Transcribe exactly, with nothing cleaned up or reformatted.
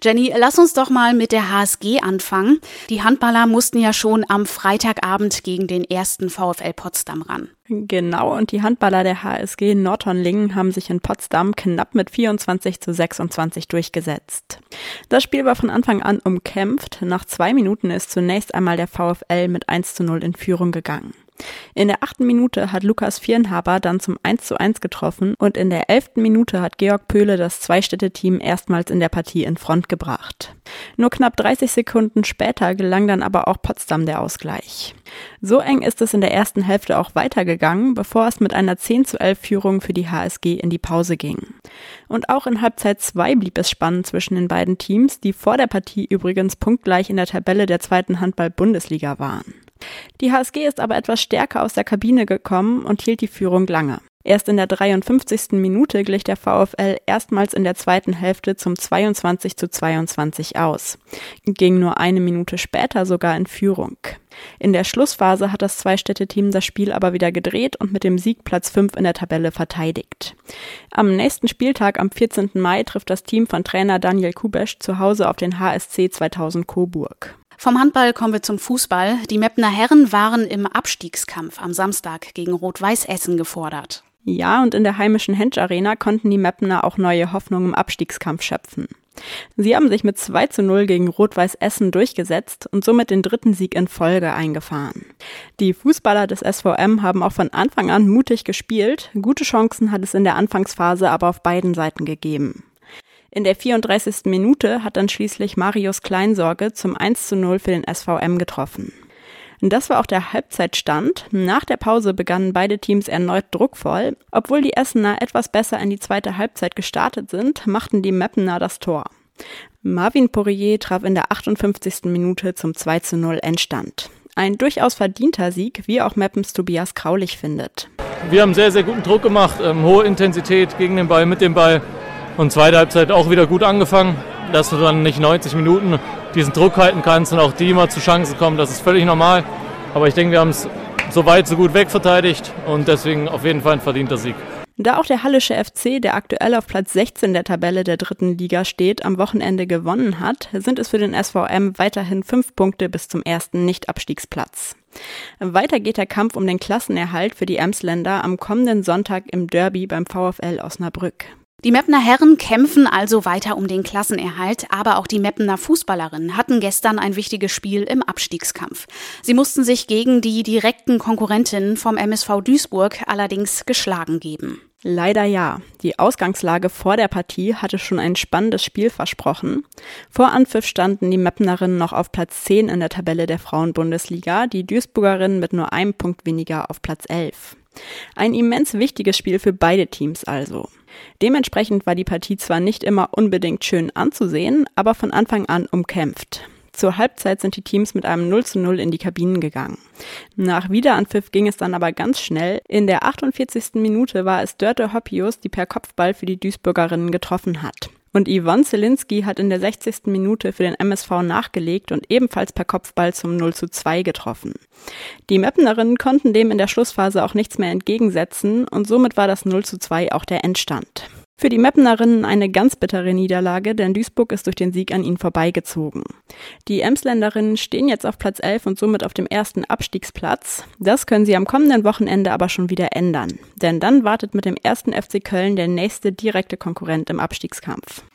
Jenny, lass uns doch mal mit der H S G anfangen. Die Handballer mussten ja schon am Freitagabend gegen den ersten VfL Potsdam ran. Genau, und die Handballer der H S G Nordhornlingen haben sich in Potsdam knapp mit vierundzwanzig zu sechsundzwanzig durchgesetzt. Das Spiel war von Anfang an umkämpft. Nach zwei Minuten ist zunächst einmal der VfL mit eins zu null in Führung gegangen. In der achten Minute hat Lukas Vierenhaber dann zum eins zu eins getroffen und in der elften Minute hat Georg Pöhle das Zweistädte-Team erstmals in der Partie in Front gebracht. Nur knapp dreißig Sekunden später gelang dann aber auch Potsdam der Ausgleich. So eng ist es in der ersten Hälfte auch weitergegangen, bevor es mit einer zehn zu elf Führung für die H S G in die Pause ging. Und auch in Halbzeit zwei blieb es spannend zwischen den beiden Teams, die vor der Partie übrigens punktgleich in der Tabelle der zweiten Handball-Bundesliga waren. Die H S G ist aber etwas stärker aus der Kabine gekommen und hielt die Führung lange. Erst in der dreiundfünfzigsten Minute glich der VfL erstmals in der zweiten Hälfte zum zweiundzwanzig zu zweiundzwanzig aus, ging nur eine Minute später sogar in Führung. In der Schlussphase hat das Zweistädte-Team das Spiel aber wieder gedreht und mit dem Sieg Platz fünf in der Tabelle verteidigt. Am nächsten Spieltag, am vierzehnten Mai, trifft das Team von Trainer Daniel Kubesch zu Hause auf den H S C zweitausend Coburg. Vom Handball kommen wir zum Fußball. Die Meppner Herren waren im Abstiegskampf am Samstag gegen Rot-Weiß Essen gefordert. Ja, und in der heimischen Hensch Arena konnten die Meppner auch neue Hoffnung im Abstiegskampf schöpfen. Sie haben sich mit zwei zu null gegen Rot-Weiß Essen durchgesetzt und somit den dritten Sieg in Folge eingefahren. Die Fußballer des S V M haben auch von Anfang an mutig gespielt. Gute Chancen hat es in der Anfangsphase aber auf beiden Seiten gegeben. In der vierunddreißigsten Minute hat dann schließlich Marius Kleinsorge zum eins zu null für den S V M getroffen. Das war auch der Halbzeitstand. Nach der Pause begannen beide Teams erneut druckvoll. Obwohl die Essener etwas besser in die zweite Halbzeit gestartet sind, machten die Meppner das Tor. Marvin Poirier traf in der achtundfünfzigsten Minute zum zwei zu null Endstand. Ein durchaus verdienter Sieg, wie auch Meppens Tobias Kraulich findet. Wir haben sehr, sehr guten Druck gemacht, ähm, hohe Intensität gegen den Ball, mit dem Ball. Und zweite Halbzeit auch wieder gut angefangen, dass du dann nicht neunzig Minuten diesen Druck halten kannst und auch die immer zu Chancen kommen, das ist völlig normal. Aber ich denke, wir haben es so weit, so gut wegverteidigt und deswegen auf jeden Fall ein verdienter Sieg. Da auch der Hallische F C, der aktuell auf Platz sechzehn der Tabelle der dritten Liga steht, am Wochenende gewonnen hat, sind es für den S V M weiterhin fünf Punkte bis zum ersten Nicht-Abstiegsplatz. Weiter geht der Kampf um den Klassenerhalt für die Emsländer am kommenden Sonntag im Derby beim VfL Osnabrück. Die Meppner Herren kämpfen also weiter um den Klassenerhalt, aber auch die Meppner Fußballerinnen hatten gestern ein wichtiges Spiel im Abstiegskampf. Sie mussten sich gegen die direkten Konkurrentinnen vom M S V Duisburg allerdings geschlagen geben. Leider ja. Die Ausgangslage vor der Partie hatte schon ein spannendes Spiel versprochen. Vor Anpfiff standen die Meppnerinnen noch auf Platz zehn in der Tabelle der Frauenbundesliga, die Duisburgerinnen mit nur einem Punkt weniger auf Platz elf. Ein immens wichtiges Spiel für beide Teams also. Dementsprechend war die Partie zwar nicht immer unbedingt schön anzusehen, aber von Anfang an umkämpft. Zur Halbzeit sind die Teams mit einem null zu null in die Kabinen gegangen. Nach Wiederanpfiff ging es dann aber ganz schnell. In der achtundvierzigsten Minute war es Dörte Hoppius, die per Kopfball für die Duisburgerinnen getroffen hat. Und Yvonne Zielinski hat in der sechzigsten Minute für den M S V nachgelegt und ebenfalls per Kopfball zum null zu zwei getroffen. Die Meppnerinnen konnten dem in der Schlussphase auch nichts mehr entgegensetzen und somit war das null zu zwei auch der Endstand. Für die Meppnerinnen eine ganz bittere Niederlage, denn Duisburg ist durch den Sieg an ihnen vorbeigezogen. Die Emsländerinnen stehen jetzt auf Platz elf und somit auf dem ersten Abstiegsplatz. Das können sie am kommenden Wochenende aber schon wieder ändern, denn dann wartet mit dem ersten F C Köln der nächste direkte Konkurrent im Abstiegskampf.